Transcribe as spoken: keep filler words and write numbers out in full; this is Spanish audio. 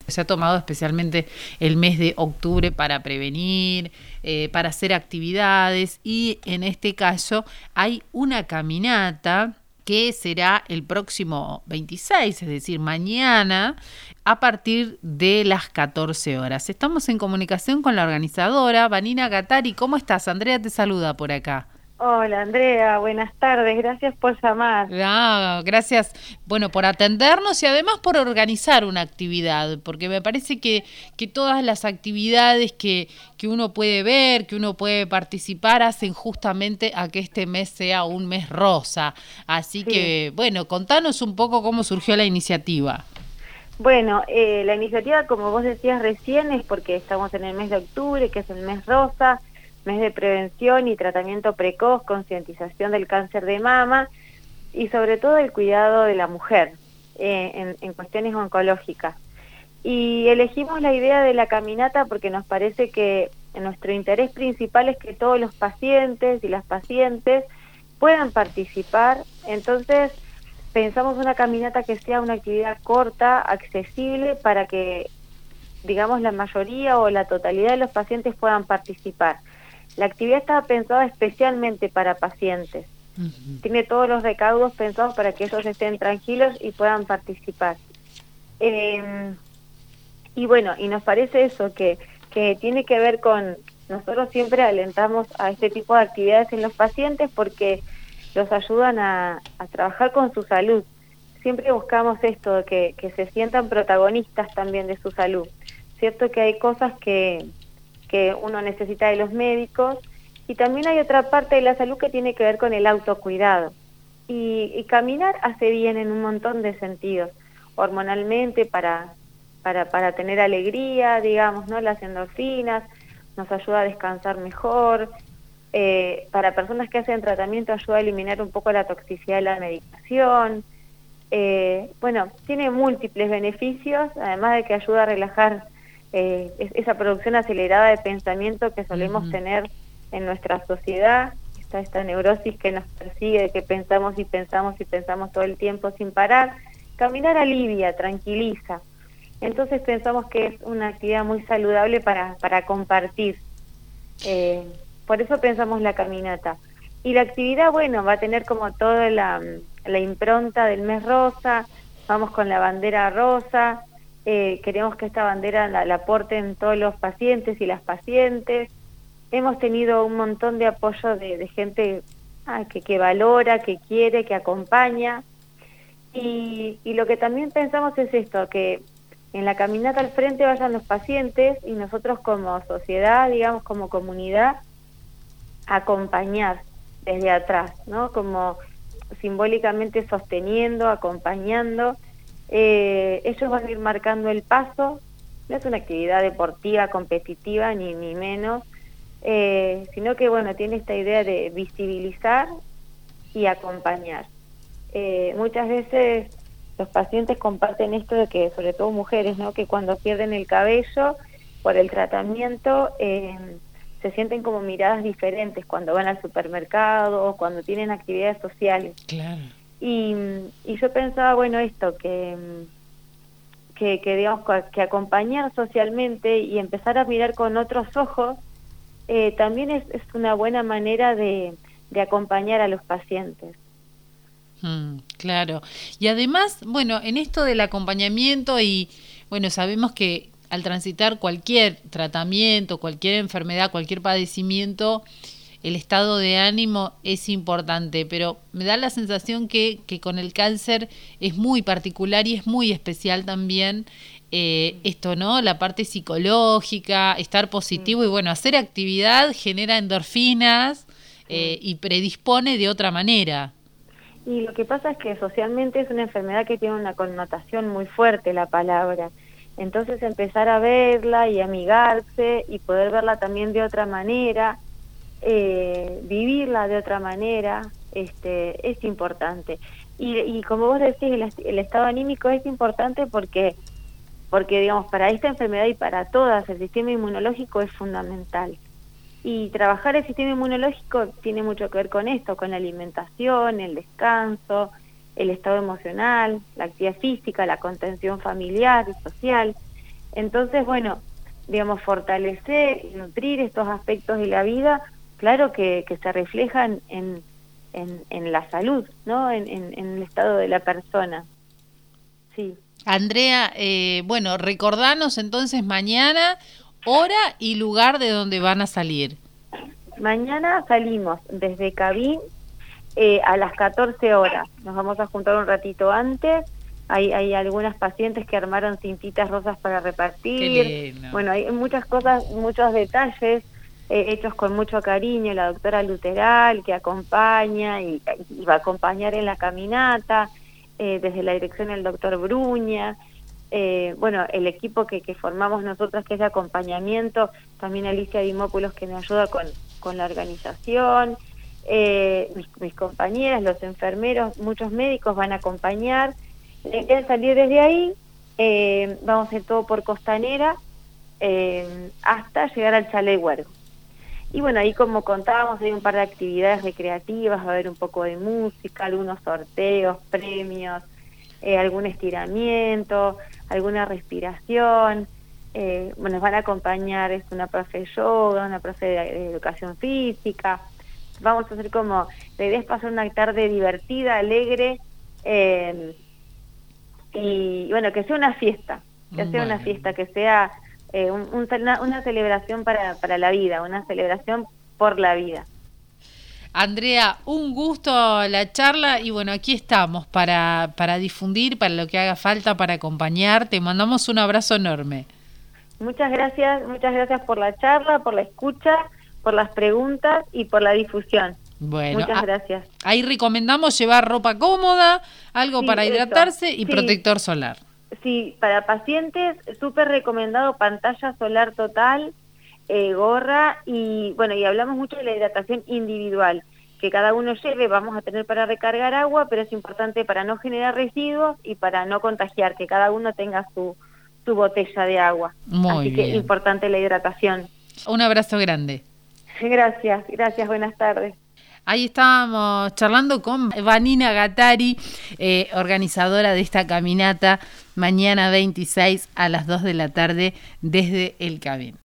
Se ha tomado especialmente el mes de octubre para prevenir, eh, para hacer actividades, y en este caso hay una caminata que será el próximo veintiséis, es decir, mañana, a partir de las catorce horas. Estamos en comunicación con la organizadora, Vanina Gattari. ¿Cómo estás? Andrea te saluda por acá. Hola Andrea, buenas tardes, gracias por llamar. Ah, gracias, bueno, por atendernos y además por organizar una actividad, porque me parece que, que todas las actividades que, que uno puede ver, que uno puede participar, hacen justamente a que este mes sea un mes rosa. Así Sí. que, bueno, contanos un poco cómo surgió la iniciativa. Bueno, eh, la iniciativa, como vos decías recién, es porque estamos en el mes de octubre, que es el mes rosa, mes de prevención y tratamiento precoz, concientización del cáncer de mama y sobre todo el cuidado de la mujer eh, en, en cuestiones oncológicas. Y elegimos la idea de la caminata porque nos parece que nuestro interés principal es que todos los pacientes y las pacientes puedan participar. Entonces pensamos una caminata que sea una actividad corta, accesible, para que, digamos, la mayoría o la totalidad de los pacientes puedan participar. La actividad estaba pensada especialmente para pacientes. Uh-huh. Tiene todos los recaudos pensados para que ellos estén tranquilos y puedan participar. Eh, y bueno, y nos parece eso, que, que tiene que ver con... Nosotros siempre alentamos a este tipo de actividades en los pacientes porque los ayudan a, a trabajar con su salud. Siempre buscamos esto, que, que se sientan protagonistas también de su salud. Cierto que hay cosas que... que uno necesita de los médicos, y también hay otra parte de la salud que tiene que ver con el autocuidado. Y, y caminar hace bien en un montón de sentidos, hormonalmente para, para, para tener alegría, digamos, ¿no? Las endorfinas, nos ayuda a descansar mejor, eh, para personas que hacen tratamiento ayuda a eliminar un poco la toxicidad de la medicación, eh, bueno, tiene múltiples beneficios, además de que ayuda a relajar Eh, esa producción acelerada de pensamiento que solemos uh-huh. tener en nuestra sociedad, está esta neurosis que nos persigue, que pensamos y pensamos y pensamos todo el tiempo sin parar. Caminar alivia, tranquiliza. Entonces pensamos que es una actividad muy saludable para, para compartir. Eh, por eso pensamos la caminata. Y la actividad, bueno, va a tener como toda la, la impronta del mes rosa, vamos con la bandera rosa. Eh, queremos que esta bandera la, la porten todos los pacientes y las pacientes. Hemos tenido un montón de apoyo de, de gente ah, que, que valora, que quiere, que acompaña. Y, y lo que también pensamos es esto, que en la caminata al frente vayan los pacientes y nosotros como sociedad, digamos como comunidad, acompañar desde atrás, ¿no? Como simbólicamente sosteniendo, acompañando. Eh, ellos van a ir marcando el paso. No es una actividad deportiva, competitiva, ni, ni menos, eh, sino que bueno, tiene esta idea de visibilizar y acompañar. Eh, muchas veces los pacientes comparten esto de que, sobre todo mujeres, ¿no? Que cuando pierden el cabello por el tratamiento, eh, se sienten como miradas diferentes cuando van al supermercado o cuando tienen actividades sociales. Claro. Y, y yo pensaba, bueno, esto, que, que, que digamos, que acompañar socialmente y empezar a mirar con otros ojos, eh, también es, es una buena manera de, de acompañar a los pacientes. Mm, claro. Y además, bueno, en esto del acompañamiento y, bueno, sabemos que al transitar cualquier tratamiento, cualquier enfermedad, cualquier padecimiento, el estado de ánimo es importante, pero me da la sensación que, que con el cáncer es muy particular y es muy especial también eh, esto, ¿no? La parte psicológica, estar positivo, sí. Y bueno, hacer actividad genera endorfinas, sí. eh, y predispone de otra manera. Y lo que pasa es que socialmente es una enfermedad que tiene una connotación muy fuerte, la palabra. Entonces empezar a verla y amigarse y poder verla también de otra manera, Eh, vivirla de otra manera, este, es importante. Y, y como vos decís, el, el estado anímico es importante porque, porque digamos, para esta enfermedad y para todas, el sistema inmunológico es fundamental. Y trabajar el sistema inmunológico tiene mucho que ver con esto, con la alimentación, el descanso, el estado emocional, la actividad física, la contención familiar y social. Entonces, bueno, digamos, fortalecer y nutrir estos aspectos de la vida, claro que, que se reflejan en, en, en la salud, ¿no? En, en, en el estado de la persona. Sí. Andrea, eh, bueno, recordanos entonces mañana hora y lugar de donde van a salir. Mañana salimos desde Cabín eh, a las catorce horas. Nos vamos a juntar un ratito antes. Hay, hay algunas pacientes que armaron cintitas rosas para repartir. Qué lindo. Bueno, hay muchas cosas, muchos detalles eh, hechos con mucho cariño. La doctora Luteral que acompaña y, y va a acompañar en la caminata. Eh, desde la dirección el doctor Bruña, eh, bueno, el equipo que, que formamos nosotras, que es de acompañamiento, también Alicia Dimópulos, que me ayuda con, con la organización, eh, mis, mis compañeras, los enfermeros, muchos médicos van a acompañar. La idea es salir desde ahí, eh, vamos a ir todo por Costanera, eh, hasta llegar al Chalet Huergo. Y bueno, ahí como contábamos, hay un par de actividades recreativas, va a haber un poco de música, algunos sorteos, premios, eh, algún estiramiento, alguna respiración. Eh, bueno, nos van a acompañar es una profe de yoga, una profe de, de educación física. Vamos a hacer como, la idea es pasar una tarde divertida, alegre, eh, y bueno, que sea una fiesta, que sea Bueno. una fiesta, que sea... Eh, un, un, una, una celebración para, para la vida, una celebración por la vida. Andrea, un gusto la charla y bueno, aquí estamos para, para difundir, para lo que haga falta, para acompañar. Te mandamos un abrazo enorme. Muchas gracias, muchas gracias por la charla, por la escucha, por las preguntas y por la difusión. Bueno, muchas gracias. Ahí recomendamos llevar ropa cómoda, algo sí, para hidratarse eso. y sí. protector solar. Sí, para pacientes, súper recomendado pantalla solar total, eh, gorra y bueno, y hablamos mucho de la hidratación individual, que cada uno lleve, vamos a tener para recargar agua, pero es importante para no generar residuos y para no contagiar, que cada uno tenga su, su botella de agua. Muy Así bien. que importante la hidratación. Un abrazo grande. Gracias, gracias, buenas tardes. Ahí estábamos charlando con Vanina Gattari, eh, organizadora de esta caminata mañana veintiséis a las dos de la tarde desde el Cabín.